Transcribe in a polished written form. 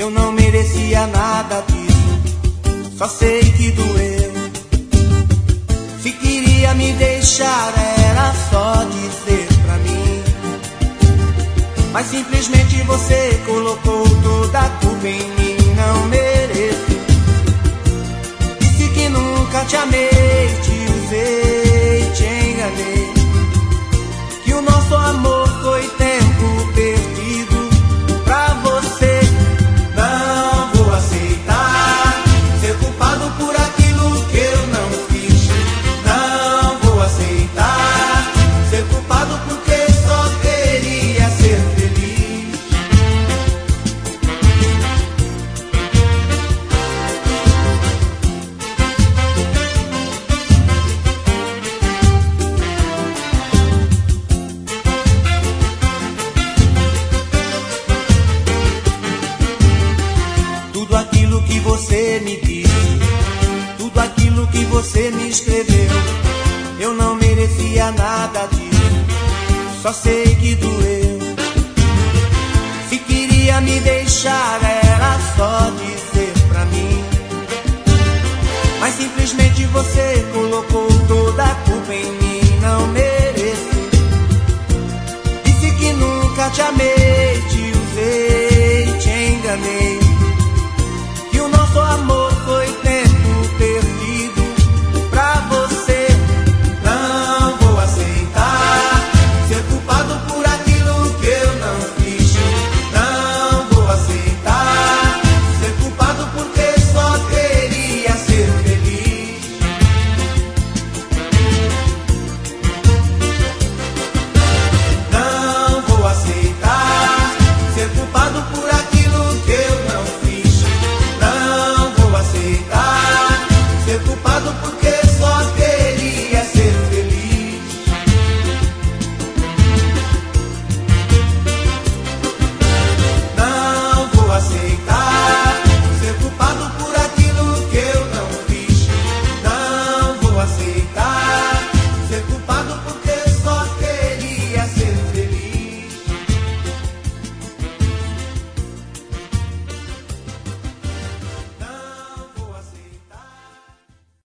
Eu não merecia nada disso, só sei que doeu. Se queria me deixar era só dizer pra mim, mas simplesmente você colocou toda a culpa em mim. Não mereço. Disse que nunca te amei, te usei, te enganei, que o nosso amor foi tempo perdido pra você. Não vou aceitar ser culpado por aquilo que eu não fiz. Não vou aceitar ser culpado porque só queria ser feliz. Tudo aquilo que você me disse, tudo aquilo que você me escreveu, eu não merecia nada disso, só sei que doeu. Se queria me deixar era só dizer pra mim, mas simplesmente você colocou toda a culpa em mim. Não mereço. Disse que nunca te amei, te usei, te enganei, que o nosso amor foi tempo perdido pra você. Não vou aceitar ser culpado por aquilo que eu não fiz. Não vou aceitar ser culpado porque só queria ser feliz. Não vou aceitar ser culpado por aquilo